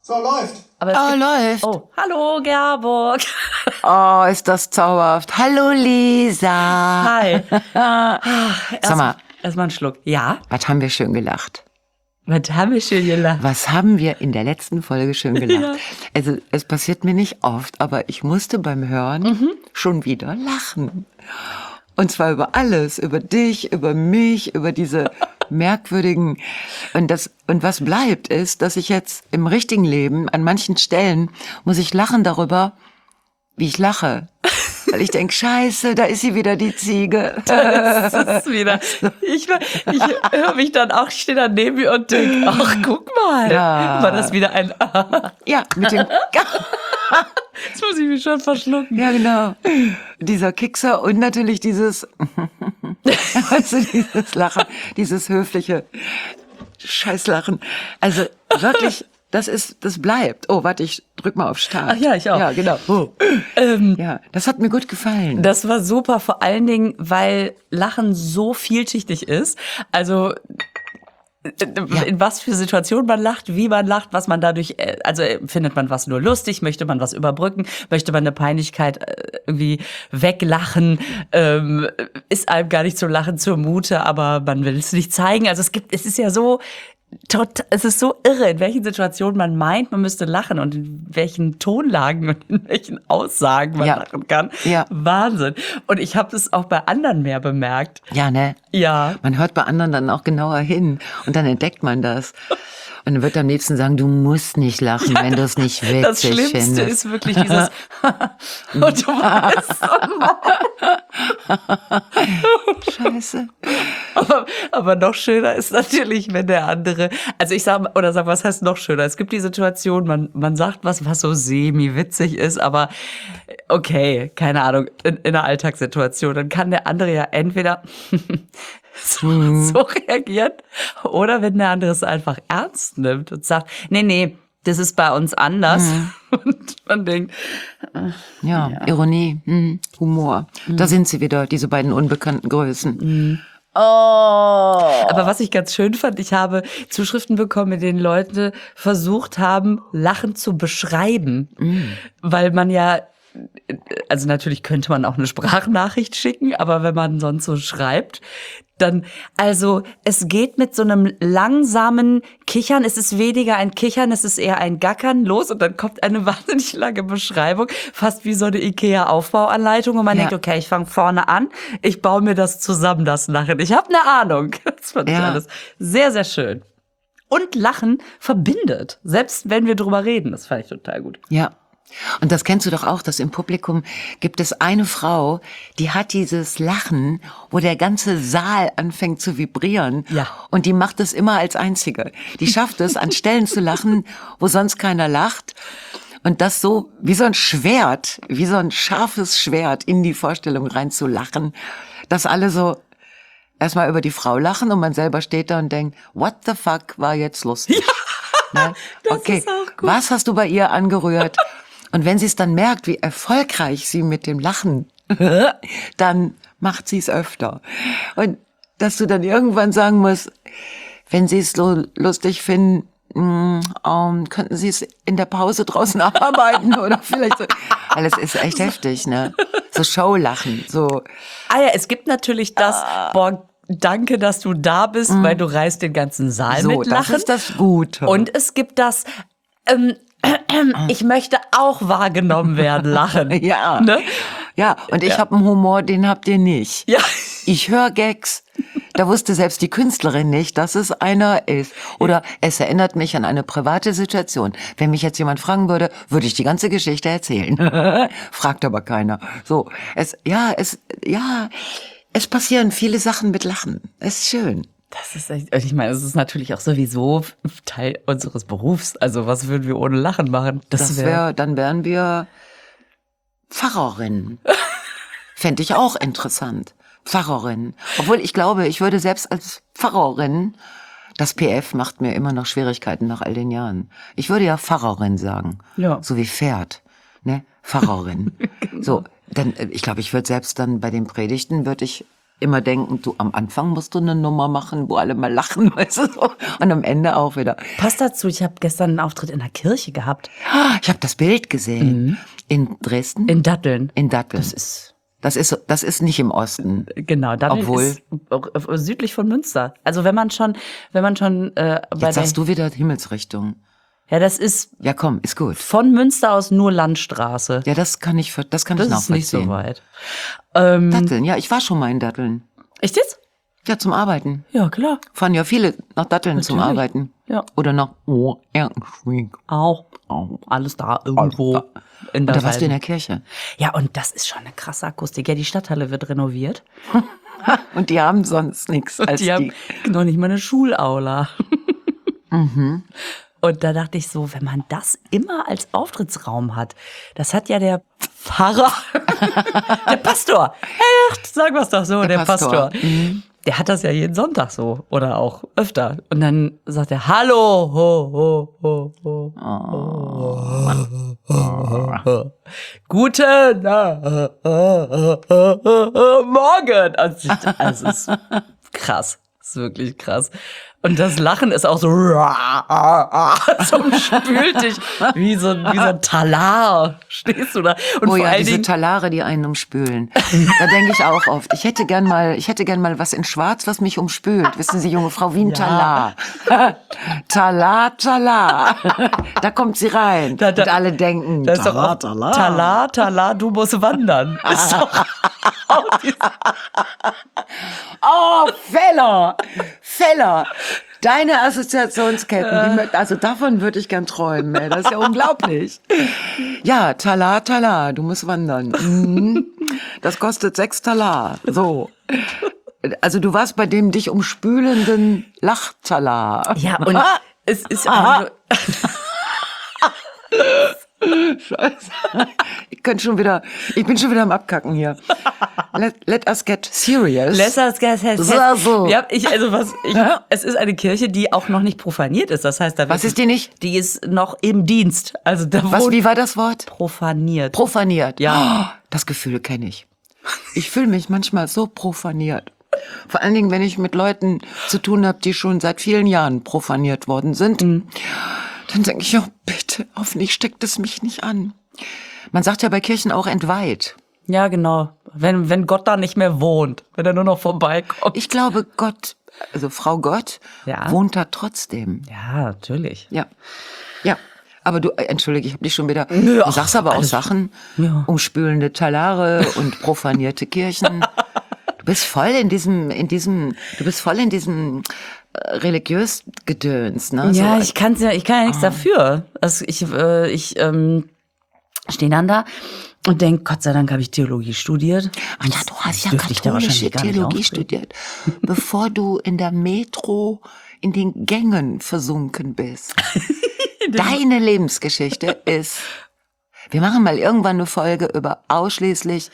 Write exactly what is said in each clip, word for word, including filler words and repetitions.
So, läuft. Aber es Oh, gibt, läuft. oh, hallo Gerburg. Oh, ist das zauberhaft. Hallo, Lisa. Hi. Ach, Sag mal, Erstmal einen Schluck. Ja, was haben wir schön gelacht? was haben wir schön gelacht. Was haben wir in der letzten Folge schön gelacht? Ja. Also, es passiert mir nicht oft, aber ich musste beim Hören Mhm. schon wieder lachen. Und zwar über alles, über dich, über mich, über diese merkwürdigen, und das, und was bleibt ist, dass ich jetzt im richtigen Leben, an manchen Stellen, muss ich lachen darüber, wie ich lache. Weil ich denke, scheiße, da ist sie wieder, die Ziege. Das ist wieder. Ich, ich höre mich dann auch, ich stehe da neben mir und denke, ach, guck mal. Ja. War das wieder ein Ja, mit dem, Jetzt muss ich mich schon verschlucken. ja genau, dieser Kickser und natürlich dieses, also dieses Lachen, dieses höfliche Scheißlachen. Also wirklich, das ist, das bleibt. Oh, warte, ich drück mal auf Start. Ach ja, ich auch. Ja, genau. Oh. Ähm, Ja, das hat mir gut gefallen. Das war super, vor allen Dingen, weil Lachen so vielschichtig ist. Also in was für Situationen man lacht, wie man lacht, was man dadurch, äh, also äh, findet man was nur lustig, möchte man was überbrücken, möchte man eine Peinlichkeit äh, irgendwie weglachen, ähm, ist einem gar nicht zum Lachen zumute, aber man will es nicht zeigen. Also es gibt, es ist ja so, tot, es ist so irre, in welchen Situationen man meint, man müsste lachen und in welchen Tonlagen und in welchen Aussagen man Ja. lachen kann. Ja. Wahnsinn. Und ich habe das auch bei anderen mehr bemerkt. Ja, ne? Ja. Man hört bei anderen dann auch genauer hin und dann entdeckt man das. Und dann wird am liebsten sagen, du musst nicht lachen, wenn du es nicht witzig Das Schlimmste findest. ist wirklich dieses und du weißt, Scheiße. aber, aber noch schöner ist natürlich, wenn der andere, also ich sag, oder sag, was heißt noch schöner? Es gibt die Situation, man, man sagt was, was so semi-witzig ist, aber okay, keine Ahnung, in, in einer Alltagssituation, dann kann der andere ja entweder so, so reagieren oder wenn der andere es einfach ernst nimmt und sagt, nee, nee, das ist bei uns anders. Und man denkt, Ja, Ironie, hm, Humor. Da sind sie wieder, diese beiden unbekannten Größen. Oh. aber was ich ganz schön fand, ich habe Zuschriften bekommen, in denen Leute versucht haben, Lachen zu beschreiben. Weil man ja, also natürlich könnte man auch eine Sprachnachricht schicken, aber wenn man sonst so schreibt, dann, also es geht mit so einem langsamen Kichern, es ist weniger ein Kichern, es ist eher ein Gackern los und dann kommt eine wahnsinnig lange Beschreibung, fast wie so eine Ikea-Aufbauanleitung und man Ja. denkt, okay, ich fange vorne an, ich baue mir das zusammen, das Lachen. Ich habe eine Ahnung. Das fand ich Ja. alles sehr, sehr schön. Und Lachen verbindet, selbst wenn wir drüber reden, das fand ich total gut. Ja. Und das kennst du doch auch, dass im Publikum gibt es eine Frau, die hat dieses Lachen, wo der ganze Saal anfängt zu vibrieren. Ja. Und die macht es immer als einzige. Die schafft es, an Stellen zu lachen, wo sonst keiner lacht. Und das so wie so ein Schwert, wie so ein scharfes Schwert in die Vorstellung rein zu lachen, dass alle so erstmal über die Frau lachen und man selber steht da und denkt, what the fuck war jetzt lustig? Ja, ne? das Okay, ist auch gut. was hast du bei ihr angerührt? Und wenn sie es dann merkt, wie erfolgreich sie mit dem Lachen, dann macht sie es öfter. Und dass du dann irgendwann sagen musst, wenn sie es so lustig finden, mh, ähm, könnten sie es in der Pause draußen arbeiten oder vielleicht so. Weil es ist echt heftig, ne? So Showlachen, so. Ah ja, es gibt natürlich das, boah, danke, dass du da bist, weil du reißt den ganzen Saal So, mit das Lachen. ist das Gute. Und es gibt das, ähm, ich möchte auch wahrgenommen werden, lachen. Ja. Ne? Ja, und ich Ja. habe einen Humor, den habt ihr nicht. Ja. Ich höre Gags, da wusste selbst die Künstlerin nicht, dass es einer ist. Oder es erinnert mich an eine private Situation. Wenn mich jetzt jemand fragen würde, würde ich die ganze Geschichte erzählen. Fragt aber keiner. So, es, ja, es, ja, es passieren viele Sachen mit Lachen. Es ist schön. Das ist echt, ich meine, es ist natürlich auch sowieso Teil unseres Berufs. Also was würden wir ohne Lachen machen? Das wär- wäre, dann wären wir Pfarrerin. Fände ich auch interessant. Pfarrerin. Obwohl ich glaube, ich würde selbst als Pfarrerin, das P F macht mir immer noch Schwierigkeiten nach all den Jahren. Ich würde ja Pfarrerin sagen. Ja. So wie Pferd. Ne? Pfarrerin. So, dann, ich glaube, ich würde selbst dann bei den Predigten, würde ich immer denken, du, am Anfang musst du eine Nummer machen, wo alle mal lachen, weißt du, so. Und am Ende auch wieder. Passt dazu, ich habe gestern einen Auftritt in der Kirche gehabt. Ich habe das Bild gesehen. Mhm. In Dresden? In Datteln. In Datteln. Das ist... Das ist, das ist nicht im Osten. Genau, Datteln Obwohl, ist südlich von Münster. Also wenn man schon, wenn man schon äh, bei jetzt sagst du wieder Himmelsrichtung. Ja, das ist Ja, komm, ist gut. von Münster aus nur Landstraße. Ja, das kann ich, das kann Das ich ist nicht so nachvollziehen. weit. Ähm, Datteln, ja, ich war schon mal in Datteln. echt jetzt? Ja, zum Arbeiten. Ja, klar. Fahren ja viele nach Datteln zum Natürlich. Arbeiten. Ja. Oder nach oh, Erkenschwick. Auch. Alles da irgendwo Alles da. in der Und da warst du in Welt. der Kirche. Ja, und das ist schon eine krasse Akustik. Ja, die Stadthalle wird renoviert. Und die haben sonst nichts als Die haben noch nicht mal eine Schulaula. Mhm. Und da dachte ich so, wenn man das immer als Auftrittsraum hat, das hat ja der Pfarrer, der Pastor, echt, sagen wir es doch so, der, Der Pastor. Pastor, der hat das ja jeden Sonntag so oder auch öfter. Und dann sagt er, hallo, ho, ho, ho, ho, ho, ho. Guten äh, äh, äh, äh, Morgen. Also, ich- also es ist krass, es ist wirklich krass. Und das Lachen ist auch so, so umspült dich wie so, wie so ein Talar. Stehst du da? Und Oh vor ja, allen diese Dingen, Talare, die einen umspülen. Da denke ich auch oft. Ich hätte gern mal, ich hätte gern mal was in Schwarz, was mich umspült. Wissen Sie, junge Frau, wie ein Ja. Talar. Talar, Talar. Da kommt sie rein. Da- da- und alle denken, da ist doch auch Talar, Talar. Talar, Talar, du musst wandern. Ist doch auch dieses- Oh, Feller, Feller. Deine Assoziationsketten, die, mö- also davon würde ich gern träumen, ey. Das ist ja unglaublich. Ja, Talar, Talar, du musst wandern. Mhm. Das kostet sechs Talar. So. Also du warst bei dem dich umspülenden Lachtalar. Ja, und es ist auch Scheiße. Ich kann schon wieder, ich bin schon wieder am Abkacken hier. Let, let us get serious. Lesser So, so. Ja, ich, also was, ich, es ist eine Kirche, die auch noch nicht profaniert ist. Das heißt, da Was wird- ist die nicht? Die ist noch im Dienst. Also da Was, wohnt wie war das Wort? profaniert. Profaniert. Ja. Oh, das Gefühl kenne ich. Ich fühle mich manchmal so profaniert. Vor allen Dingen, wenn ich mit Leuten zu tun habe, die schon seit vielen Jahren profaniert worden sind. Mhm. Dann denke ich, oh bitte, hoffentlich steckt es mich nicht an. Man sagt ja bei Kirchen auch entweiht. Ja, genau. Wenn, wenn Gott da nicht mehr wohnt, wenn er nur noch vorbeikommt. Ich glaube, Gott, also Frau Gott, Ja. wohnt da trotzdem. Ja, natürlich. Ja, ja. Aber du, äh, entschuldige, ich habe dich schon wieder. Nö, Du ach, sagst aber auch alles- Sachen, Ja. umspülende Talare und profanierte Kirchen. Du bist voll in diesem, in diesem, du bist voll in diesem äh, religiös Gedöns, ne? Ja, so, ich kann's ja, ich kann ja nichts dafür. Also ich, äh, ich ähm, stehe dann da und denk, Gott sei Dank habe ich Theologie studiert. Ah ja, du hast ja dürfte ich da katholische wahrscheinlich gar nicht Theologie auftreten. studiert, bevor du in der Metro in den Gängen versunken bist. Deine Lebensgeschichte ist, wir machen mal irgendwann eine Folge über ausschließlich,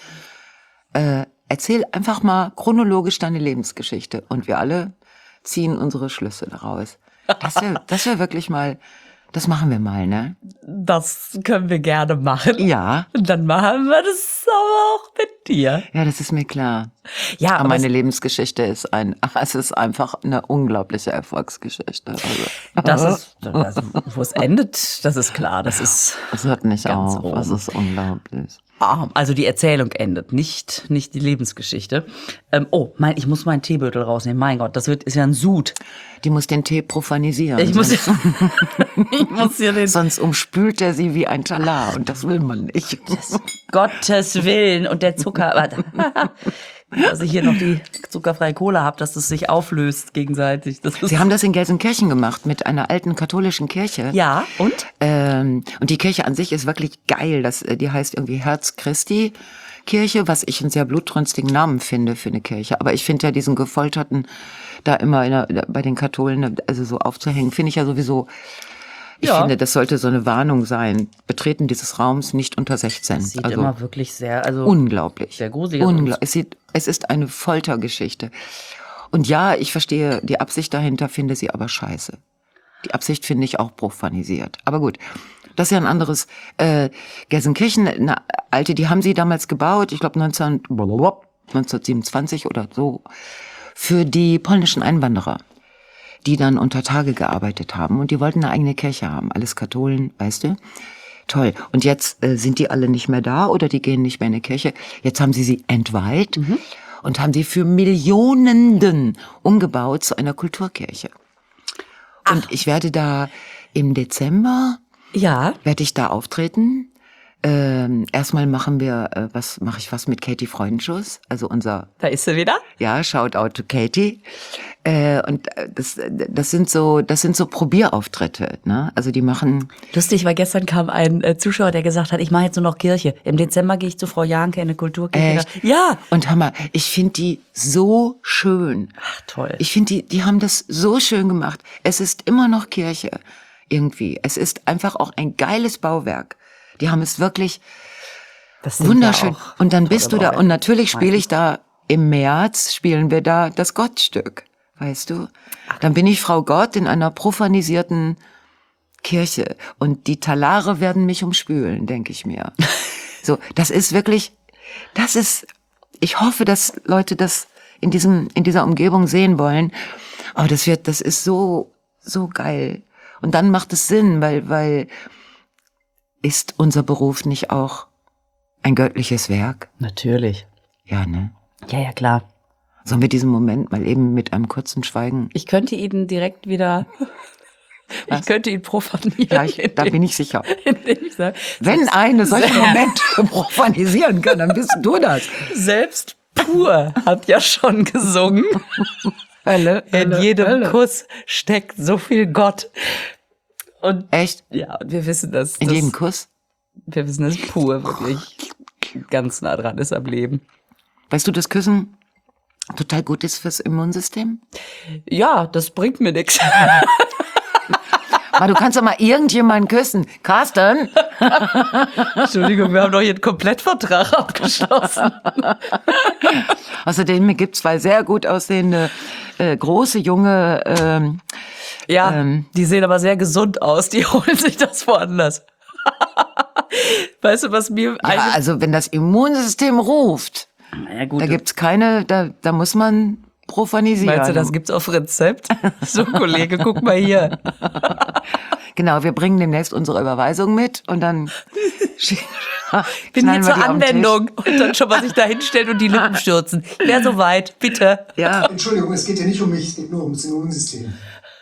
äh, erzähl einfach mal chronologisch deine Lebensgeschichte und wir alle ziehen unsere Schlüsse daraus. Das wäre das wär wirklich mal, das machen wir mal, ne? Das können wir gerne machen. Ja, Und dann machen wir das aber auch mit dir. ja, das ist mir klar. Ja, Aber aber meine es, Lebensgeschichte ist ein, es ist einfach eine unglaubliche Erfolgsgeschichte. Also, das ist, also, wo es endet, das ist klar. Das ist, es hört nicht Ganz auf. oben. Es ist unglaublich. ah, also die Erzählung endet, nicht, nicht die Lebensgeschichte. Ähm, oh, mein, ich muss meinen Teebeutel rausnehmen. Mein Gott, das wird, ist ja ein Sud. Die muss den Tee profanisieren. Ich muss, sonst, ich muss hier den, sonst umspült er sie wie ein Talar und das will man nicht. Gottes Willen und der Zucker, warte. Dass ich hier noch die zuckerfreie Cola habe, dass das sich auflöst gegenseitig. Das ist, Sie haben das in Gelsenkirchen gemacht mit einer alten katholischen Kirche. ja, und? Ähm, und die Kirche an sich ist wirklich geil. Das, äh, die heißt irgendwie Herz Christi Kirche, was ich einen sehr blutrünstigen Namen finde für eine Kirche. Aber ich finde ja diesen Gefolterten da immer in der, bei den Katholen, also so aufzuhängen, finde ich ja sowieso, ich Ja. finde, das sollte so eine Warnung sein. Betreten dieses Raums nicht unter sechzehn. Sieht Also immer wirklich sehr, also unglaublich. sehr gruselig Ungla aus. es, sieht, es ist eine Foltergeschichte. Und ja, ich verstehe die Absicht dahinter, finde sie aber scheiße. Die Absicht finde ich auch profanisiert. Aber gut, das ist ja ein anderes. Äh, Gelsenkirchen, eine alte, die haben sie damals gebaut, ich glaube neunzehnhundertsiebenundzwanzig oder so, für die polnischen Einwanderer, die dann unter Tage gearbeitet haben. Und die wollten eine eigene Kirche haben. Alles Katholen, weißt du? Toll. Und jetzt äh, sind die alle nicht mehr da oder die gehen nicht mehr in die Kirche. Jetzt haben sie sie entweiht mhm. und haben sie für Millionen umgebaut zu einer Kulturkirche. Ach. Und ich werde da im Dezember, ja, werde ich da auftreten. Ähm, erstmal machen wir, äh, was mache ich was mit Katie Freundenschuss, also unser. Da ist sie wieder. Ja, shout out to Katie. Äh, und das, das sind so, das sind so Probierauftritte, ne? Also die machen. Lustig, weil gestern kam ein äh, Zuschauer, der gesagt hat, ich mache jetzt nur noch Kirche. Im Dezember gehe ich zu Frau Janke in eine Kulturkirche. Echt? Ja. Und Hammer, ich finde die so schön. Ach toll. Ich finde die, die haben das so schön gemacht. Es ist immer noch Kirche irgendwie. Es ist einfach auch ein geiles Bauwerk. Die haben es wirklich wunderschön. Ja und dann bist du da, und natürlich spiele ich da, im März spielen wir da das Gottstück, weißt du? Dann bin ich Frau Gott in einer profanisierten Kirche und die Talare werden mich umspülen, denke ich mir. So, das ist wirklich, das ist, ich hoffe, dass Leute das in diesem, in dieser Umgebung sehen wollen. Aber das wird, das ist so, so geil. Und dann macht es Sinn, weil, weil, ist unser Beruf nicht auch ein göttliches Werk? Natürlich. Ja, ne? Ja, ja, klar. Sollen wir diesen Moment mal eben mit einem kurzen Schweigen? Ich könnte ihn direkt wieder, Was? ich könnte ihn profanieren. Ja, ich, da bin ich sicher. Ich sage, wenn eine solche Momente profanisieren kann, dann bist du das. Selbst Pur hat ja schon gesungen. Hölle, In Hölle, jedem Hölle. Kuss steckt so viel Gott. Und echt? Ja, und wir wissen, dass In das, jedem Kuss? wir wissen, dass Pur wirklich ganz nah dran ist am Leben. Weißt du, dass Küssen total gut ist fürs Immunsystem? Ja, das bringt mir nichts. Aber du kannst doch mal irgendjemanden küssen. Carsten? Entschuldigung, wir haben doch hier einen Komplettvertrag abgeschlossen. Außerdem gibt es zwei sehr gut aussehende, äh, große, junge... Ähm, ja, ähm, die sehen aber sehr gesund aus. Die holen sich das woanders. Weißt du, was mir... ja, also wenn das Immunsystem ruft, ja, gut, da gibt's keine... Da, da muss man profanisieren. Meinst du, das gibt's auf Rezept? So, Kollege, guck mal hier. Genau, wir bringen demnächst unsere Überweisung mit und dann... Bin hier zur Anwendung. Und dann schon mal sich da hinstellen und die Lippen stürzen. Wer so weit, bitte. Ja. Entschuldigung, es geht ja nicht um mich, es geht nur ums Immunsystem.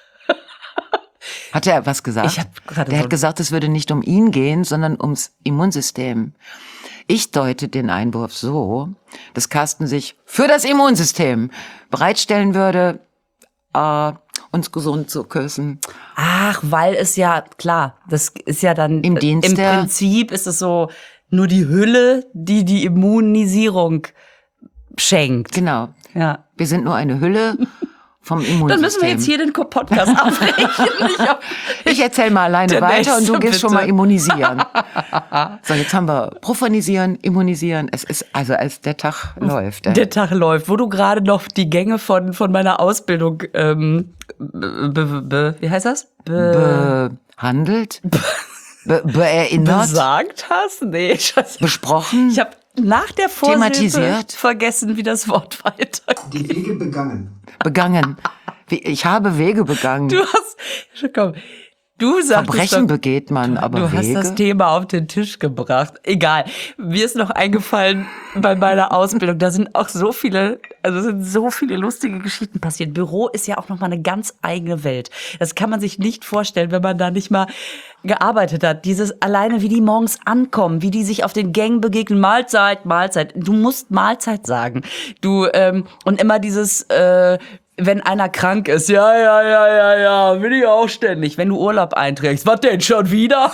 Hat er was gesagt? Ich hab gerade Der so hat gesagt, es würde nicht um ihn gehen, sondern ums Immunsystem. Ich deute den Einwurf so, dass Carsten sich für das Immunsystem bereitstellen würde, äh, uns gesund zu küssen. Ach, weil es ja, klar, das ist ja dann... Im Dienst Im der- Prinzip ist es so nur die Hülle, die die Immunisierung schenkt. Genau. Ja. Wir sind nur eine Hülle vom Immunsystem. Dann müssen wir jetzt hier den Podcast abbrechen. Ich hab- Ich erzähl mal alleine Der weiter und du nächste, gehst schon bitte. mal immunisieren. So, jetzt haben wir profanisieren, immunisieren. Es ist, also als der Tag läuft. Äh. Der Tag läuft, wo du gerade noch die Gänge von, von meiner Ausbildung, ähm, be, be, be, wie heißt das? Be, Behandelt, be, beerinnert, besagt hast? Nee, scheiße. besprochen. Ich habe nach der Vorsilbe Thematisiert. vergessen, wie das Wort weitergeht. Die Wege begangen. begangen. Wie- Ich habe Wege begangen. Du hast, komm, du sagst Verbrechen begeht man, aber Du hast Wege. das Thema auf den Tisch gebracht. Egal. Mir ist noch eingefallen bei meiner Ausbildung. Da sind auch so viele, also sind so viele lustige Geschichten passiert. Büro ist ja auch noch mal eine ganz eigene Welt. Das kann man sich nicht vorstellen, wenn man da nicht mal gearbeitet hat. Dieses alleine, wie die morgens ankommen, wie die sich auf den Gängen begegnen. Mahlzeit, Mahlzeit. Du musst Mahlzeit sagen. Du, ähm, und immer dieses, äh, wenn einer krank ist, ja, ja, ja, ja, ja, bin ich auch ständig. Wenn du Urlaub einträgst, was denn schon wieder?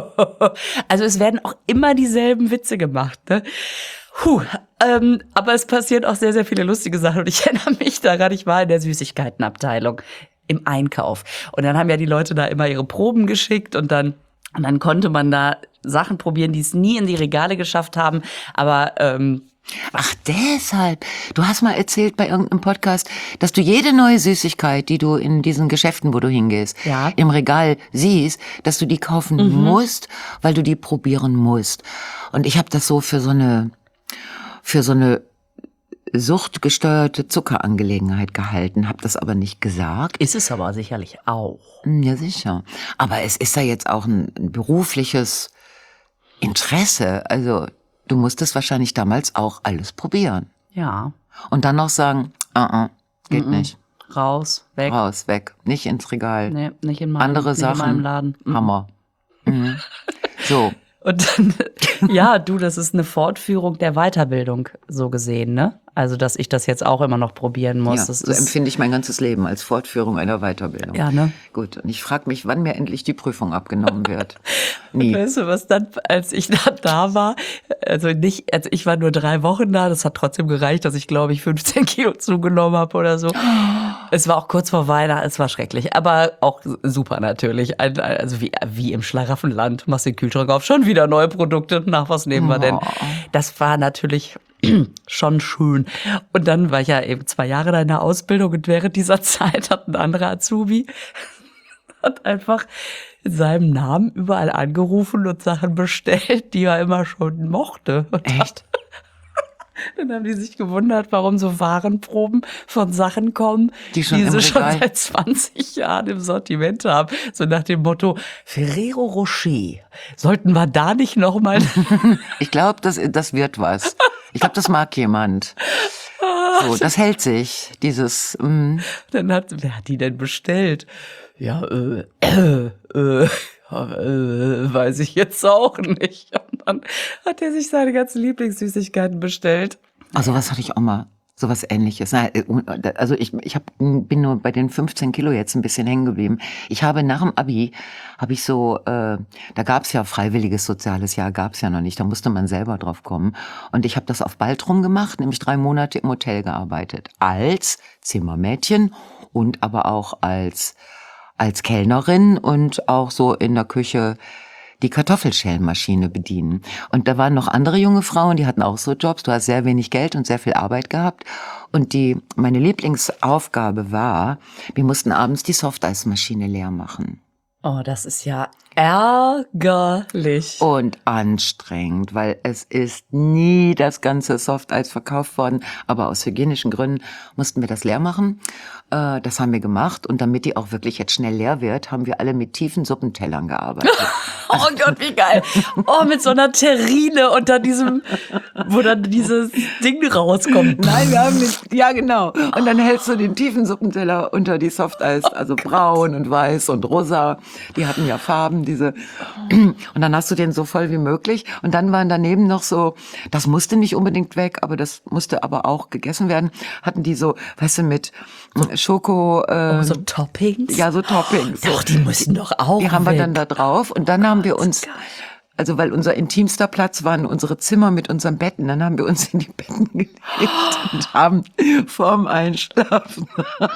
Also es werden auch immer dieselben Witze gemacht, ne? Puh, ähm, aber es passieren auch sehr, sehr viele lustige Sachen. Und ich erinnere mich daran, ich war in der Süßigkeitenabteilung im Einkauf. Und dann haben ja die Leute da immer ihre Proben geschickt und dann, und dann konnte man da Sachen probieren, die es nie in die Regale geschafft haben. Aber ähm, Ach, deshalb. Du hast mal erzählt bei irgendeinem Podcast, dass du jede neue Süßigkeit, die du in diesen Geschäften, wo du hingehst, Ja. im Regal siehst, dass du die kaufen Mhm. musst, weil du die probieren musst. Und ich habe das so für so eine, für so eine suchtgesteuerte Zuckerangelegenheit gehalten, habe das aber nicht gesagt. Ist es aber sicherlich auch. Ja, sicher. Aber es ist ja jetzt auch ein, ein berufliches Interesse. Also du musstest wahrscheinlich damals auch alles probieren. Ja. Und dann noch sagen, uh-uh, geht Mhm. nicht. Raus, weg. Raus, weg. Nicht ins Regal. Nee, nicht in meinem, Andere nicht Sachen. in meinem Laden. Mhm. Hammer. Mhm. So. Und dann, ja, du, das ist eine Fortführung der Weiterbildung, so gesehen, ne? Also, dass ich das jetzt auch immer noch probieren muss. Ja, das so ist, empfinde ich mein ganzes Leben als Fortführung einer Weiterbildung. Ja, ne? Gut, und ich frage mich, wann mir endlich die Prüfung abgenommen wird. Nie. Weißt du, was dann, als ich dann da war, also nicht, also ich war nur drei Wochen da, das hat trotzdem gereicht, dass ich, glaube ich, fünfzehn Kilo zugenommen habe oder so. Es war auch kurz vor Weihnachten, es war schrecklich, aber auch super natürlich. Ein- Also wie, wie im Schlaraffenland, machst den Kühlschrank auf, schon wieder neue Produkte, nach was nehmen wir denn? Das war natürlich schon schön. Und dann war ich ja eben zwei Jahre da in der Ausbildung und während dieser Zeit hat ein anderer Azubi hat einfach in seinem Namen überall angerufen und Sachen bestellt, die er immer schon mochte. Und Echt? dann haben die sich gewundert, warum so Warenproben von Sachen kommen, Die schon die im sie schon Regal- seit zwanzig Jahren im Sortiment haben. So nach dem Motto, Ferrero Rocher, sollten wir da nicht noch mal... Ich glaube, das, das wird was. Ich glaube, das mag jemand. So, das hält sich, dieses, mm. Dann hat, wer hat die denn bestellt? Ja, äh, äh, äh, äh, weiß ich jetzt auch nicht. Und dann hat er sich seine ganzen Lieblingssüßigkeiten bestellt. Also was hatte ich auch mal, sowas Ähnliches. Na, äh, Also ich, ich hab, bin nur bei den fünfzehn Kilo jetzt ein bisschen hängen geblieben. Ich habe nach dem Abi, habe ich so, äh, da gab's ja freiwilliges soziales Jahr, gab's ja noch nicht, da musste man selber drauf kommen. Und ich habe das auf Baltrum gemacht, nämlich drei Monate im Hotel gearbeitet. Als Zimmermädchen und aber auch als, als Kellnerin und auch so in der Küche die Kartoffelschälmaschine bedienen. Und da waren noch andere junge Frauen, die hatten auch so Jobs. Du hast sehr wenig Geld und sehr viel Arbeit gehabt. Und die, meine Lieblingsaufgabe war, wir mussten abends die Softeismaschine leer machen. Oh, das ist ja ärgerlich. Und anstrengend, weil es ist nie das ganze Softeis verkauft worden. Aber aus hygienischen Gründen mussten wir das leer machen. Äh, das haben wir gemacht. Und damit die auch wirklich jetzt schnell leer wird, haben wir alle mit tiefen Suppentellern gearbeitet. Oh Gott, wie geil. Oh, mit so einer Terrine unter diesem, wo dann dieses Ding rauskommt. Nein, wir haben nicht, ja genau. Und dann hältst du den tiefen Suppenteller unter die Softeis, also braun und weiß und rosa. Die hatten ja Farben, diese. Und dann hast du den so voll wie möglich. Und dann waren daneben noch so, das musste nicht unbedingt weg, aber das musste aber auch gegessen werden. Hatten die so, weißt du, mit Schoko. Äh, Oh, so Toppings? Ja, so Toppings. So. Doch, die müssen doch auch Die haben wir weg. dann da drauf. Und dann haben wir uns, also weil unser intimster Platz waren unsere Zimmer mit unseren Betten, dann haben wir uns in die Betten gelegt und haben vorm Einschlafen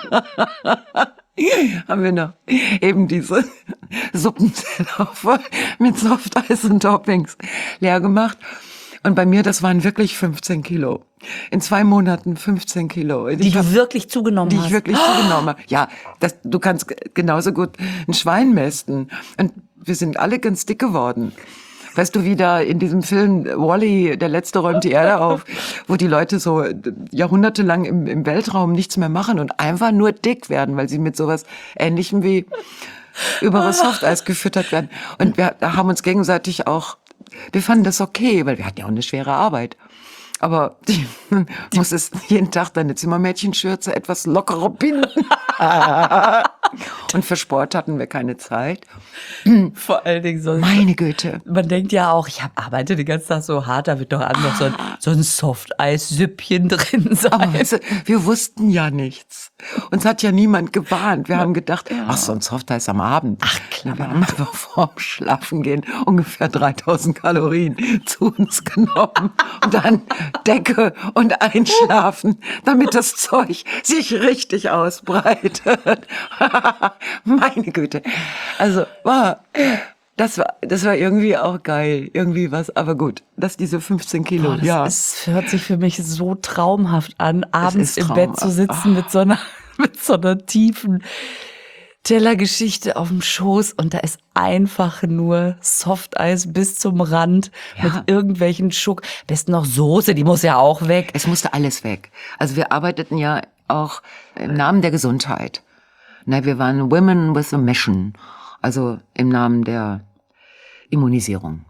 haben wir noch eben diese Suppenteller voll mit Softeis und Toppings leer gemacht. Und bei mir, das waren wirklich fünfzehn Kilo. In zwei Monaten fünfzehn Kilo. Die Ich hab- du wirklich zugenommen die hast. ich wirklich zugenommen habe. Ja, das, du kannst g- genauso gut ein Schwein mästen. Und wir sind alle ganz dick geworden. Weißt du, wie da in diesem Film Wall-E, der Letzte räumt die Erde auf, wo die Leute so jahrhundertelang im, im Weltraum nichts mehr machen und einfach nur dick werden, weil sie mit sowas Ähnlichem wie überes Softeis gefüttert werden. Und wir haben uns gegenseitig auch, wir fanden das okay, weil wir hatten ja auch eine schwere Arbeit. Aber die muss es jeden Tag deine Zimmermädchenschürze etwas lockerer binden. Und für Sport hatten wir keine Zeit. Vor allen Dingen so. Meine Güte. Man denkt ja auch, ich hab, arbeite den ganzen Tag so hart, da wird doch an noch so ein, so ein Softeis-Süppchen drin sein. Aber weißt du, wir wussten ja nichts. Uns hat ja niemand gewarnt. Wir haben gedacht, ach, so ein Softeis am Abend. Ach klar. Wir haben einfach vorm Schlafengehen ungefähr dreitausend Kalorien zu uns genommen. Und dann Decke und einschlafen, damit das Zeug sich richtig ausbreitet. Meine Güte. Also, war, das war, das war irgendwie auch geil. Irgendwie was, aber gut. Das diese fünfzehn Kilo, Boah, das ja. ist, hört sich für mich so traumhaft an, abends ist im traumhaft. Bett zu sitzen mit so einer, mit so einer tiefen Tellergeschichte auf dem Schoß und da ist einfach nur Softeis bis zum Rand Ja. mit irgendwelchen Schuck. Besten noch Soße, die muss ja auch weg. Es musste alles weg. Also wir arbeiteten ja auch im Namen der Gesundheit. Na, wir waren Women with a Mission. Also im Namen der Immunisierung.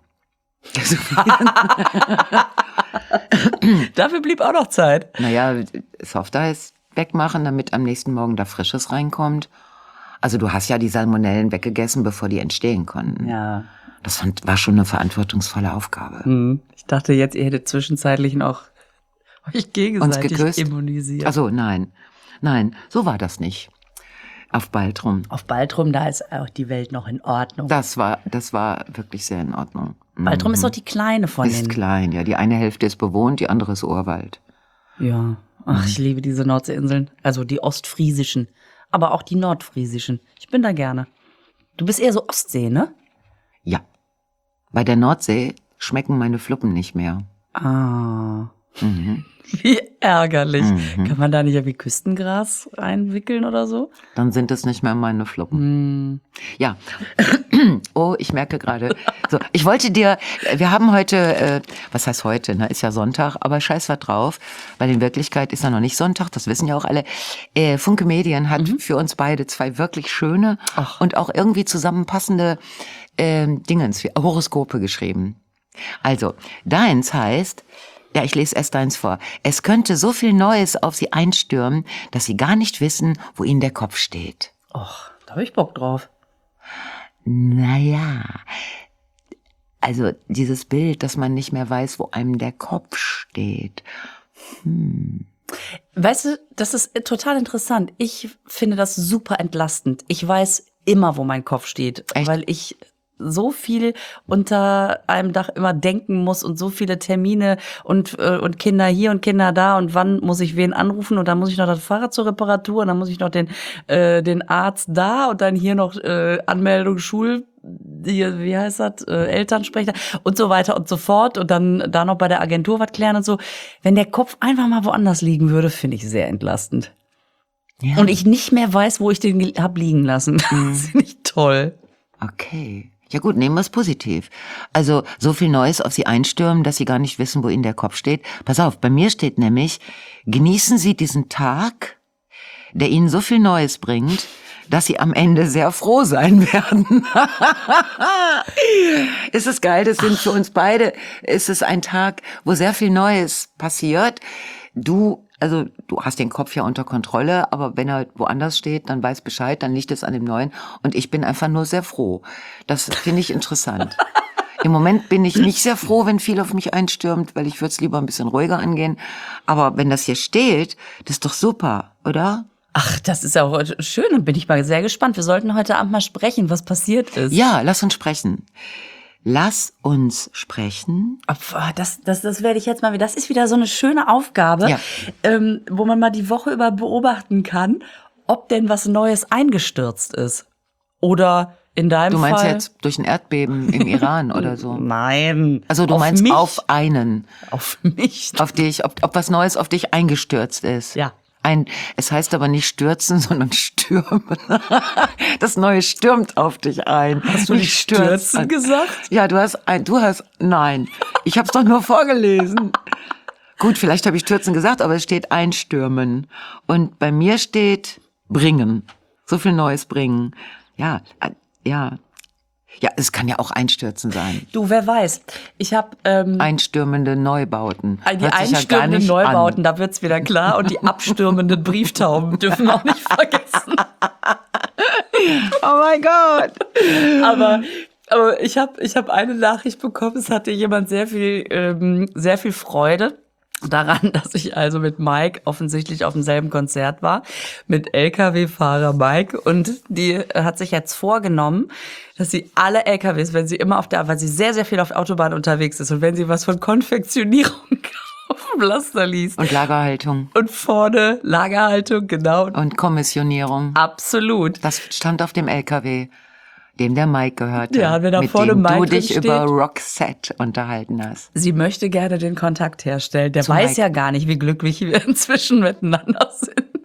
Dafür blieb auch noch Zeit. Naja, Softeis wegmachen, damit am nächsten Morgen da Frisches reinkommt. Also du hast ja die Salmonellen weggegessen, bevor die entstehen konnten. Ja. Das fand, war schon eine verantwortungsvolle Aufgabe. Hm. Ich dachte jetzt, ihr hättet zwischenzeitlich noch euch Uns gegenseitig geküsst. immunisiert. Also nein, nein, so war das nicht. Auf Baltrum. Auf Baltrum, da ist auch die Welt noch in Ordnung. Das war, das war wirklich sehr in Ordnung. Baltrum ist doch die kleine von Ist den. klein, ja. Die eine Hälfte ist bewohnt, die andere ist Urwald. Ja. Ach, ich liebe diese Nordseeinseln. Also die ostfriesischen, aber auch die nordfriesischen. Ich bin da gerne. Du bist eher so Ostsee, ne? Ja. Bei der Nordsee schmecken meine Fluppen nicht mehr. Ah. Mhm. Wie ärgerlich. Mhm. Kann man da nicht irgendwie Küstengras einwickeln oder so? Dann sind es nicht mehr meine Fluppen. Hm. Ja. Oh, ich merke gerade. So, ich wollte dir, wir haben heute, äh, was heißt heute, ne, ist ja Sonntag, aber scheiß was drauf, weil in Wirklichkeit ist ja noch nicht Sonntag, das wissen ja auch alle. Äh, Funke Medien hat für uns beide zwei wirklich schöne Ach. und auch irgendwie zusammenpassende äh, Dingens, wie Horoskope geschrieben. Also, deins heißt, ja, ich lese erst deins vor. Es könnte so viel Neues auf sie einstürmen, dass sie gar nicht wissen, wo ihnen der Kopf steht. Och, da hab ich Bock drauf. Naja, also dieses Bild, dass man nicht mehr weiß, wo einem der Kopf steht. Weißt du, das ist total interessant. Ich finde das super entlastend. Ich weiß immer, wo mein Kopf steht, Echt? weil ich so viel unter einem Dach immer denken muss und so viele Termine und äh, und Kinder hier und Kinder da und wann muss ich wen anrufen und dann muss ich noch das Fahrrad zur Reparatur und dann muss ich noch den äh, den Arzt da und dann hier noch äh, Anmeldung Schul hier, wie heißt das, äh, Elternsprecher und so weiter und so fort und dann da noch bei der Agentur was klären und so. Wenn der Kopf einfach mal woanders liegen würde, finde ich sehr entlastend. Ja. Und ich nicht mehr weiß, wo ich den ge- hab liegen lassen. Das finde ich toll. Okay. Ja gut, nehmen wir es positiv. Also so viel Neues auf sie einstürmen, dass sie gar nicht wissen, wo ihnen der Kopf steht. Pass auf, bei mir steht nämlich, genießen Sie diesen Tag, der Ihnen so viel Neues bringt, dass Sie am Ende sehr froh sein werden. Ist es geil, das sind für uns beide, ist es ein Tag, wo sehr viel Neues passiert. Du, also du hast den Kopf ja unter Kontrolle, aber wenn er woanders steht, dann weiß Bescheid, dann liegt es an dem Neuen. Und ich bin einfach nur sehr froh. Das finde ich interessant. Im Moment bin ich nicht sehr froh, wenn viel auf mich einstürmt, weil ich würde es lieber ein bisschen ruhiger angehen. Aber wenn das hier steht, das ist doch super, oder? Ach, das ist auch schön und bin ich mal sehr gespannt. Wir sollten heute Abend mal sprechen, was passiert ist. Ja, lass uns sprechen. Lass uns sprechen. Ach, Das, das, das werde ich jetzt mal wieder. Das ist wieder so eine schöne Aufgabe, Ja. ähm, wo man mal die Woche über beobachten kann, ob denn was Neues eingestürzt ist. Oder in deinem Du meinst Fall. jetzt durch ein Erdbeben im Iran oder so? Nein. Also du auf meinst mich. auf einen, Auf mich. auf dich, ob, ob was Neues auf dich eingestürzt ist. Ja. Ein, es heißt aber nicht stürzen, sondern stürmen. Das Neue stürmt auf dich ein. Hast du nicht stürzen gesagt? Ja, du hast ein, du hast, nein. Ich hab's doch nur vorgelesen. Gut, vielleicht habe ich stürzen gesagt, aber es steht einstürmen. Und bei mir steht bringen. So viel Neues bringen. Ja, äh, ja. Ja, es kann ja auch einstürzen sein. Du, wer weiß. Ich habe ähm, Einstürmende Neubauten. die Hört sich ja gar einstürmenden nicht Neubauten, an. da wird's wieder klar. Und die abstürmenden Brieftauben dürfen wir auch nicht vergessen. Oh mein Gott. Aber, aber ich habe ich hab eine Nachricht bekommen, es hatte jemand sehr viel, ähm, sehr viel Freude daran, dass ich also mit Mike offensichtlich auf demselben Konzert war, mit L K W-Fahrer Mike. Und die hat sich jetzt vorgenommen, dass sie alle L K Ws, wenn sie immer auf der, weil sie sehr, sehr viel auf der Autobahn unterwegs ist und wenn sie was von Konfektionierung auf dem Laster liest. Und Lagerhaltung. Und vorne Lagerhaltung, genau. Und Kommissionierung. Absolut. Das stand auf dem L K W, dem der Mike gehörte. Ja, wenn da mit vorne dem Mike du drin dich steht. über Roxette unterhalten hast. Sie möchte gerne den Kontakt herstellen. Der Zu weiß Mike. ja gar nicht, wie glücklich wir inzwischen miteinander sind.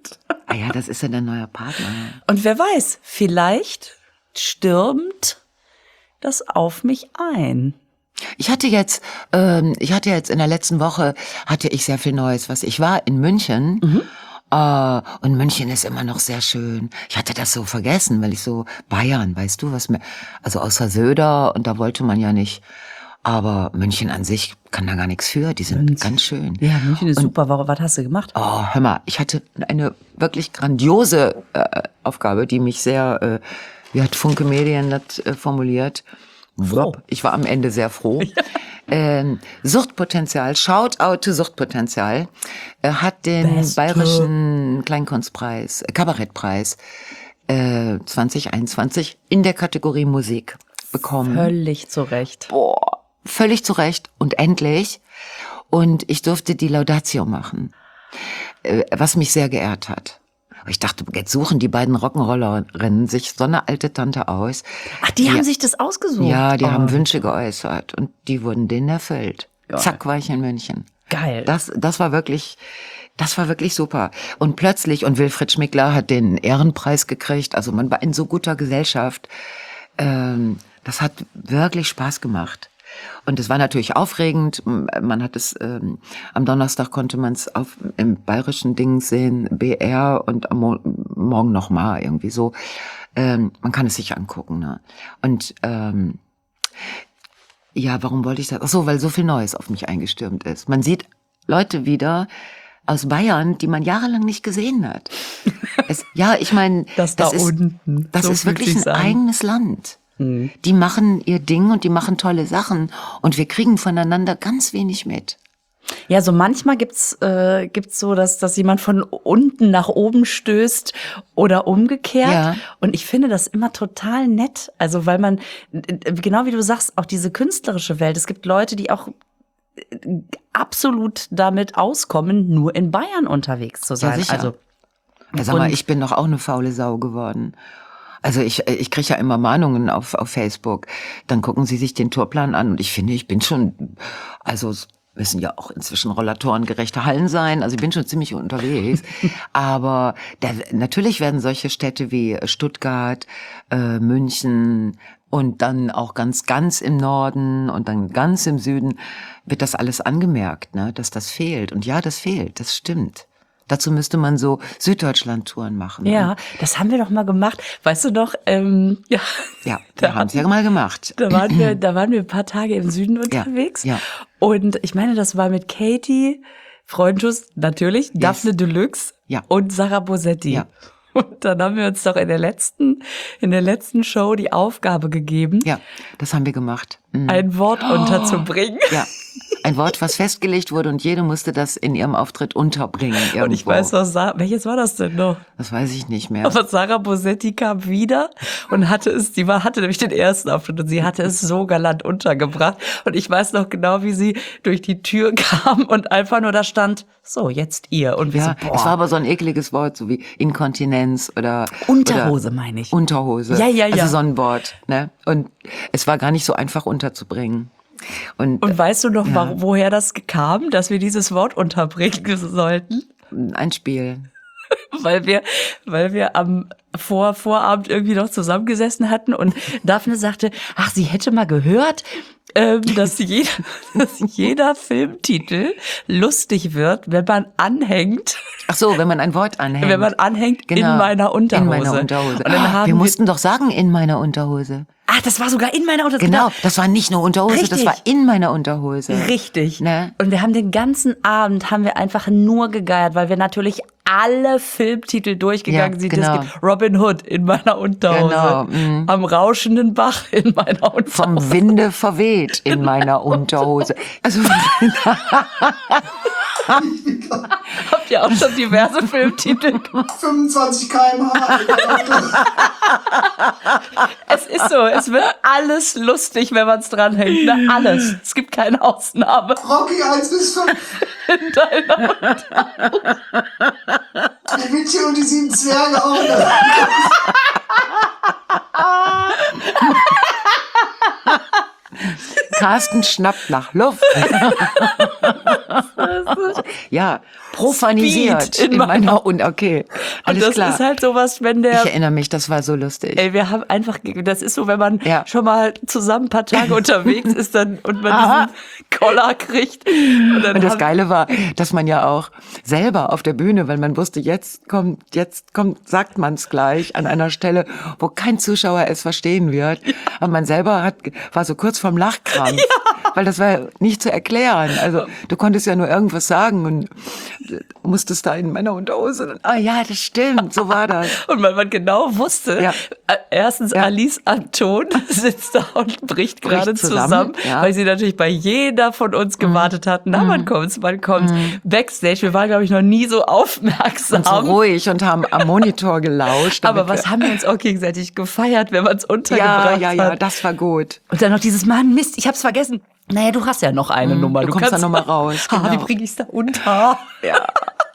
Ah ja, das ist ja dein neuer Partner. Und wer weiß, vielleicht stürmt das auf mich ein. Ich hatte jetzt, ähm, ich hatte jetzt in der letzten Woche, hatte ich sehr viel Neues. Was ich war in München. Mhm. Uh, und München ist immer noch sehr schön. Ich hatte das so vergessen, weil ich so Bayern, weißt du, was mir, also außer Söder, und da wollte man ja nicht. Aber München an sich kann da gar nichts für. Die sind München. Ganz schön. Ja, München ist und, super. Warum, was hast du gemacht? Oh, hör mal, ich hatte eine wirklich grandiose äh, Aufgabe, die mich sehr, äh, wie hat Funke Medien das äh, formuliert? Froh. Ich war am Ende sehr froh. Ja. Ähm, Suchtpotenzial, Shoutout to Suchtpotenzial, äh, hat den Beste. Bayerischen Kleinkunstpreis, äh, Kabarettpreis äh, zwanzig einundzwanzig in der Kategorie Musik bekommen. Völlig zu Recht. Boah, völlig zu Recht und endlich. Und ich durfte die Laudatio machen, äh, was mich sehr geehrt hat. Ich dachte, jetzt suchen die beiden Rock'n'Rollerinnen sich so eine alte Tante aus. Ach, die, die haben sich das ausgesucht? Ja, die oh. haben Wünsche geäußert und die wurden denen erfüllt. Geil. Zack, war ich in München. Geil. Das, das war wirklich, das war wirklich super. Und plötzlich, und Wilfried Schmickler hat den Ehrenpreis gekriegt, also man war in so guter Gesellschaft. Ähm, das hat wirklich Spaß gemacht. Und es war natürlich aufregend. Man hat es ähm, am Donnerstag konnte man es auf im bayerischen Ding sehen, B R, und am Mo- morgen noch mal irgendwie so. Ähm, man kann es sich angucken. Ne? Und ähm, ja, warum wollte ich das? Ach so, weil so viel Neues auf mich eingestürmt ist. Man sieht Leute wieder aus Bayern, die man jahrelang nicht gesehen hat. Es, ja, ich meine, das, das da ist unten. das so ist wirklich ein an. eigenes Land. Mhm. Die machen ihr Ding und die machen tolle Sachen und wir kriegen voneinander ganz wenig mit. Ja, so manchmal gibt's äh, gibt's so, dass dass jemand von unten nach oben stößt oder umgekehrt. Ja. Und ich finde das immer total nett. Also weil man, genau wie du sagst, auch diese künstlerische Welt, es gibt Leute, die auch absolut damit auskommen, nur in Bayern unterwegs zu sein. Ja, sicher. Also, ja, sag mal, ich bin doch auch eine faule Sau geworden. Also ich, ich kriege ja immer Mahnungen auf, auf Facebook. Dann gucken sie sich den Tourplan an und ich finde, ich bin schon, also es müssen ja auch inzwischen rollatorengerechte Hallen sein. Also ich bin schon ziemlich unterwegs. Aber da, natürlich werden solche Städte wie Stuttgart, äh, München und dann auch ganz, ganz im Norden und dann ganz im Süden wird das alles angemerkt, ne, dass das fehlt. Und ja, das fehlt, das stimmt. Dazu müsste man so Süddeutschland-Touren machen. Ja, das haben wir doch mal gemacht. Weißt du noch, ähm, ja. Ja, wir haben es ja mal gemacht. Da waren wir, da waren wir ein paar Tage im Süden unterwegs. Ja, ja. Und ich meine, das war mit Katie, Freundschuss, natürlich, yes. Daphne Deluxe ja. und Sarah Bosetti. Ja. Und dann haben wir uns doch in der letzten, in der letzten Show die Aufgabe gegeben. Ja, das haben wir gemacht. Mhm. Ein Wort oh. unterzubringen. Ja. Ein Wort, was festgelegt wurde und jede musste das in ihrem Auftritt unterbringen irgendwo. Und ich weiß, was Sarah, welches war das denn noch? Das weiß ich nicht mehr. Aber Sarah Bosetti kam wieder und hatte es, die war, hatte nämlich den ersten Auftritt und sie hatte es so galant untergebracht. Und ich weiß noch genau, wie sie durch die Tür kam und einfach nur da stand, so, jetzt ihr. Und wir ja, so, boah. Es war aber so ein ekliges Wort, so wie Inkontinenz oder Unterhose, oder meine ich. Unterhose. Ja, ja, ja. Also so ein Wort, ne? Und es war gar nicht so einfach unterzubringen. Und, Und weißt du noch, ja. wo, woher das kam, dass wir dieses Wort unterbringen sollten? Ein Spiel. weil wir, weil wir am Vor Vorabend irgendwie noch zusammengesessen hatten und Daphne sagte, ach, sie hätte mal gehört, ähm, dass, jeder, dass jeder Filmtitel lustig wird, wenn man anhängt. Ach so, wenn man ein Wort anhängt. Wenn man anhängt, genau. in meiner Unterhose. In meiner Unterhose. Und dann haben wir mussten doch sagen, in meiner Unterhose. Ach, das war sogar in meiner Unterhose. Genau, das war nicht nur Unterhose, Richtig. Das war in meiner Unterhose. Richtig. Ne? Und wir haben den ganzen Abend, haben wir einfach nur gegeiert, weil wir natürlich alle Filmtitel durchgegangen ja, sind. genau. Es gibt Robin Hood in meiner Unterhose. Genau. Mm. Am rauschenden Bach in meiner Unterhose. Vom Winde verweht in meiner Unterhose. Also habt ihr auch schon diverse Filmtitel gemacht? fünfundzwanzig Kilometer pro Stunde. Es ist so, es wird alles lustig, wenn man es dranhängt. Ne? Alles. Es gibt keine Ausnahme. Rocky eins bis fünf. In deiner Unterhose. Der Witche und die sieben Zwerge auch. Carsten schnappt nach Luft. Ja, profanisiert Speed in in, meiner- meiner und okay, alles Und das klar. ist halt sowas, wenn der... Ich erinnere mich, das war so lustig. Ey, wir haben einfach, das ist so, wenn man Ja. schon mal zusammen ein paar Tage unterwegs ist dann und man Aha. diesen Koller kriegt. Und, dann Und das haben- Geile war, dass man ja auch selber auf der Bühne, weil man wusste, jetzt kommt, jetzt kommt, sagt man es gleich an einer Stelle, wo kein Zuschauer es verstehen wird. Und man selber hat, war so kurz vorm Lachkrampf, weil das war nicht zu erklären. Also du konntest ja nur irgendwas sagen und musstest da in Männerunterhose. Ah ja, das stimmt, so war das. Und weil man genau wusste, Ja. äh, erstens Ja. Alice Anton sitzt da und bricht gerade zusammen, zusammen, ja. weil sie natürlich bei jeder von uns gewartet hat. Na, wann kommt's, wann kommt's? Backstage, wir waren, glaube ich, noch nie so aufmerksam. Und so ruhig und haben am Monitor gelauscht. Aber damit was haben wir uns auch gegenseitig gefeiert, wenn man es wir, untergebracht ja, ja, ja, hat. das war gut. Und dann noch dieses, Mann, Mist, ich hab's vergessen. Naja, du hast ja noch eine Nummer. du kommst da noch mal raus, Ah, wie genau. bringe ich's da unter? Ja,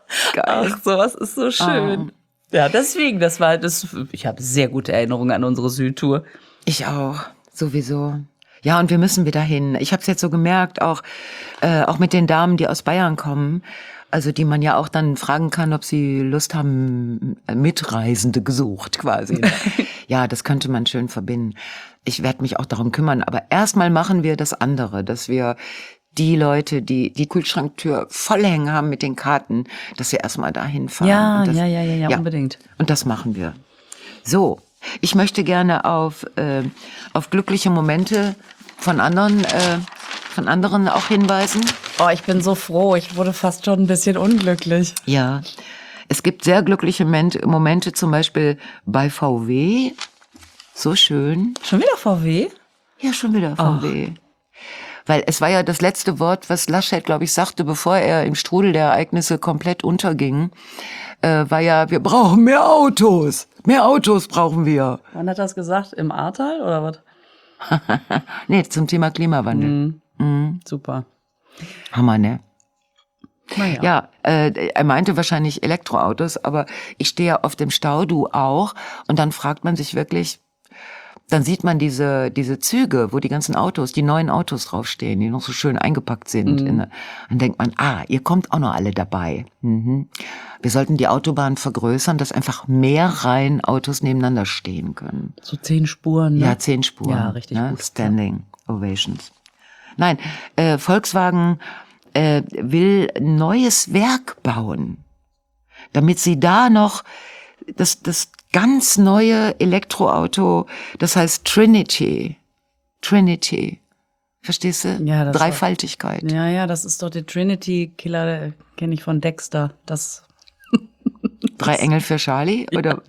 geil. Ach, sowas ist so schön. Ja, deswegen, das war das. Ich habe sehr gute Erinnerungen an unsere Südtour. Ich auch, sowieso. Ja, und wir müssen wieder hin. Ich habe es jetzt so gemerkt, auch, äh, auch mit den Damen, die aus Bayern kommen, also die man ja auch dann fragen kann, ob sie Lust haben, Mitreisende gesucht quasi. Ne? Ja, das könnte man schön verbinden. Ich werde mich auch darum kümmern, aber erstmal machen wir das andere, dass wir die Leute, die die Kühlschranktür voll hängen haben mit den Karten, dass wir erstmal dahin fahren. Ja, Und das, ja, ja, ja, ja, unbedingt. Und das machen wir. So, ich möchte gerne auf, äh, auf glückliche Momente von anderen, äh, von anderen auch hinweisen. Oh, ich bin so froh. Ich wurde fast schon ein bisschen unglücklich. Ja, es gibt sehr glückliche Ment- Momente, zum Beispiel bei V W. So schön. Schon wieder V W? Ja, schon wieder V W. Weil es war ja das letzte Wort, was Laschet, glaube ich, sagte, bevor er im Strudel der Ereignisse komplett unterging, äh, war ja, wir brauchen mehr Autos. Mehr Autos brauchen wir. Wann hat das gesagt? Im Ahrtal oder was? Nee, zum Thema Klimawandel. Mhm. Super. Hammer, ne? Naja. Ja, äh, er meinte wahrscheinlich Elektroautos, aber ich stehe ja auf dem Stau, du auch. Und dann fragt man sich wirklich, dann sieht man diese diese Züge, wo die ganzen Autos, die neuen Autos draufstehen, die noch so schön eingepackt sind. Mhm. In, dann denkt man, ah, ihr kommt auch noch alle dabei. Mhm. Wir sollten die Autobahn vergrößern, dass einfach mehr Reihen Autos nebeneinander stehen können. So zehn Spuren, ne? Ja, zehn Spuren. Ja, richtig ne? gut. Standing Ovations. Nein, äh, Volkswagen äh, will ein neues Werk bauen, damit sie da noch das, das ganz neue Elektroauto, das heißt Trinity. Trinity. Verstehst du? Ja, das Dreifaltigkeit. Ja, ja, das ist doch der Trinity-Killer, kenne ich von Dexter. Das Drei Engel für Charlie? Oder?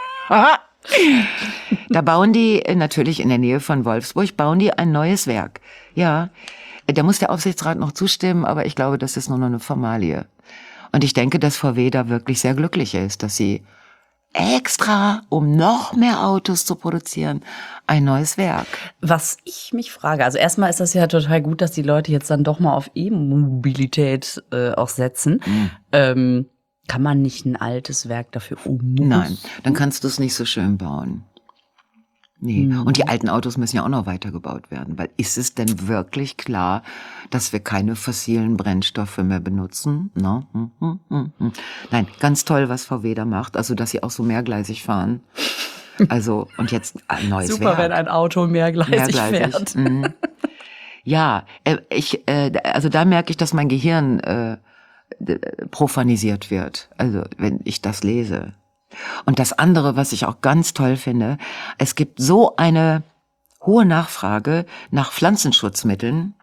Da bauen die, äh, natürlich in der Nähe von Wolfsburg, bauen die ein neues Werk. Ja, äh, da muss der Aufsichtsrat noch zustimmen, aber ich glaube, das ist nur noch eine Formalie. Und ich denke, dass V W da wirklich sehr glücklich ist, dass sie extra, um noch mehr Autos zu produzieren, ein neues Werk. Was ich mich frage, also erstmal ist das ja total gut, dass die Leute jetzt dann doch mal auf E-Mobilität äh, auch setzen. Mhm. Ähm, kann man nicht ein altes Werk dafür umrüsten? Nein, dann kannst du es nicht so schön bauen. Nee. Mhm. Und die alten Autos müssen ja auch noch weitergebaut werden. Weil ist es denn wirklich klar, dass wir keine fossilen Brennstoffe mehr benutzen? No? Hm, hm, hm, hm. Nein, ganz toll, was V W da macht. Also, dass sie auch so mehrgleisig fahren. Also, und jetzt ein neues Super, Werk. wenn ein Auto mehrgleisig, fährt. Mhm. Ja, äh, ich, äh, also da merke ich, dass mein Gehirn äh, d- profanisiert wird. Also, wenn ich das lese. Und das andere, was ich auch ganz toll finde, es gibt so eine hohe Nachfrage nach Pflanzenschutzmitteln.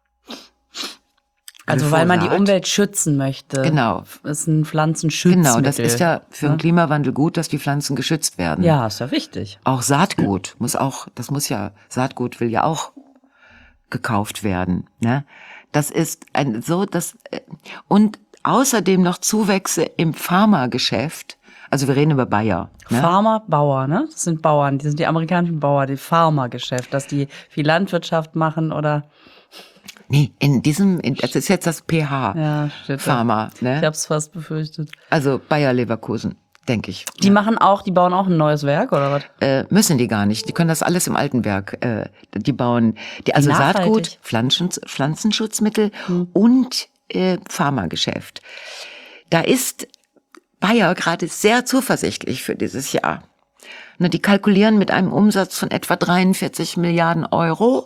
Also weil man die Glyphosat. Umwelt schützen möchte. Genau. Ist ein Pflanzenschutzmittel. Genau, das ist ja für den Ja. Klimawandel gut, dass die Pflanzen geschützt werden. Ja, ist ja wichtig. Auch Saatgut muss auch, das muss ja, Saatgut will ja auch gekauft werden, ne? Das ist ein, so, das, äh, und außerdem noch Zuwächse im Pharmageschäft. Also wir reden über Bayer, ne? Farmer, Bauer, ne? Das sind Bauern, die sind die amerikanischen Bauer, die Pharmageschäft, dass die viel Landwirtschaft machen oder. Nee, in diesem, in, das ist jetzt das P H. Ja, steht da. Pharma, ne? Ich hab's fast befürchtet. Also Bayer Leverkusen, denke ich. Die machen auch, die bauen auch ein neues Werk, oder was? Äh, müssen die gar nicht. Die können das alles im alten Werk. Äh, die bauen, die, also Nachhaltig. Saatgut, Pflanzen, Pflanzenschutzmittel und äh, Pharmageschäft. Da ist Bayer gerade sehr zuversichtlich für dieses Jahr. Na, die kalkulieren mit einem Umsatz von etwa dreiundvierzig Milliarden Euro.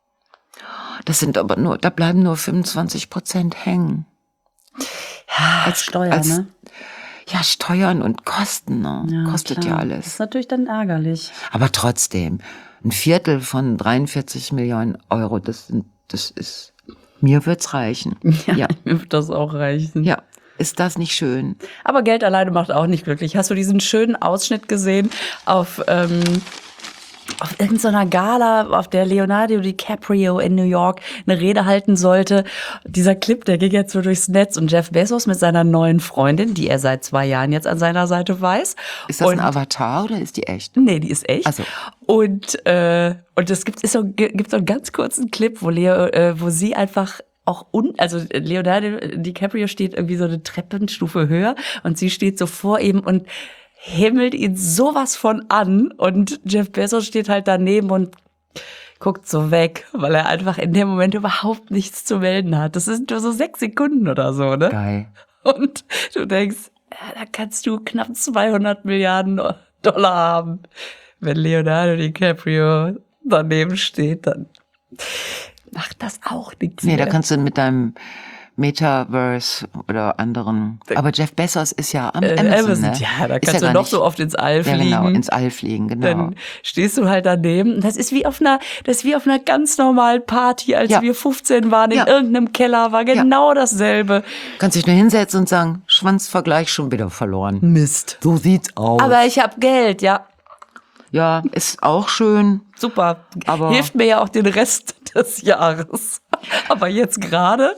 Das sind aber nur, da bleiben nur fünfundzwanzig Prozent hängen. Ja, als Steuer, als, ne? Ja, Steuern und Kosten, ne? Ja, Kostet klar. ja Das alles. ist natürlich dann ärgerlich. Aber trotzdem, ein Viertel von dreiundvierzig Millionen Euro, das sind, das ist, mir wird's reichen. Ja, Mir wird das auch reichen. ja. Ist das nicht schön? Aber Geld alleine macht auch nicht glücklich. Hast du diesen schönen Ausschnitt gesehen auf, ähm, auf irgendeiner Gala, auf der Leonardo DiCaprio in New York eine Rede halten sollte? Dieser Clip, der ging jetzt so durchs Netz und Jeff Bezos mit seiner neuen Freundin, die er seit zwei Jahren jetzt an seiner Seite weiß. Ist das und, ein Avatar oder ist die echt? Nee, die ist echt. Also. Und, äh, und es gibt, ist so, gibt so einen ganz kurzen Clip, wo, Leo, äh, wo sie einfach auch un, also Leonardo DiCaprio steht irgendwie so eine Treppenstufe höher und sie steht so vor ihm und himmelt ihn sowas von an und Jeff Bezos steht halt daneben und guckt so weg, weil er einfach in dem Moment überhaupt nichts zu melden hat. Das sind nur so sechs Sekunden oder so, ne? Geil. Und du denkst, ja, da kannst du knapp zweihundert Milliarden Dollar haben. Wenn Leonardo DiCaprio daneben steht, dann macht das auch nichts Nee, mehr. da kannst du mit deinem Metaverse oder anderen. Aber Jeff Bezos ist ja am Äh, Amazon, Amazon, ne? ja, da Ist kannst ja du gar noch nicht- so oft ins All Ja, fliegen. genau, ins All fliegen, genau. Dann stehst du halt daneben. Das ist wie auf einer, das ist wie auf einer ganz normalen Party, als Ja. wir fünfzehn waren, in Ja. irgendeinem Keller, war genau dasselbe. Kannst dich nur hinsetzen und sagen, Schwanzvergleich schon wieder verloren. Mist. So sieht's aus. Aber ich habe Geld, ja, ja, ist auch schön. super. Aber- Hilft mir ja auch den Rest des Jahres. Aber jetzt gerade?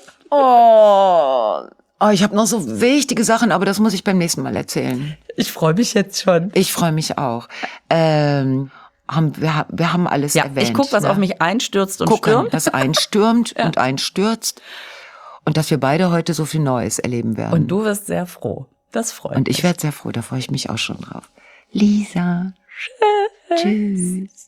Oh, oh ich habe noch so wichtige Sachen, aber das muss ich beim nächsten Mal erzählen. Ich freue mich jetzt schon. Ich freue mich auch. Ähm, haben, wir, ha- wir haben alles Ja, erwähnt. ich guck, was ne? auf mich einstürzt und Gucken, stürmt. das einstürmt und einstürzt. Und dass wir beide heute so viel Neues erleben werden. Und du wirst sehr froh. Das freut Und mich. ich werde sehr froh, da freue ich mich auch schon drauf. Lisa. Tschüss.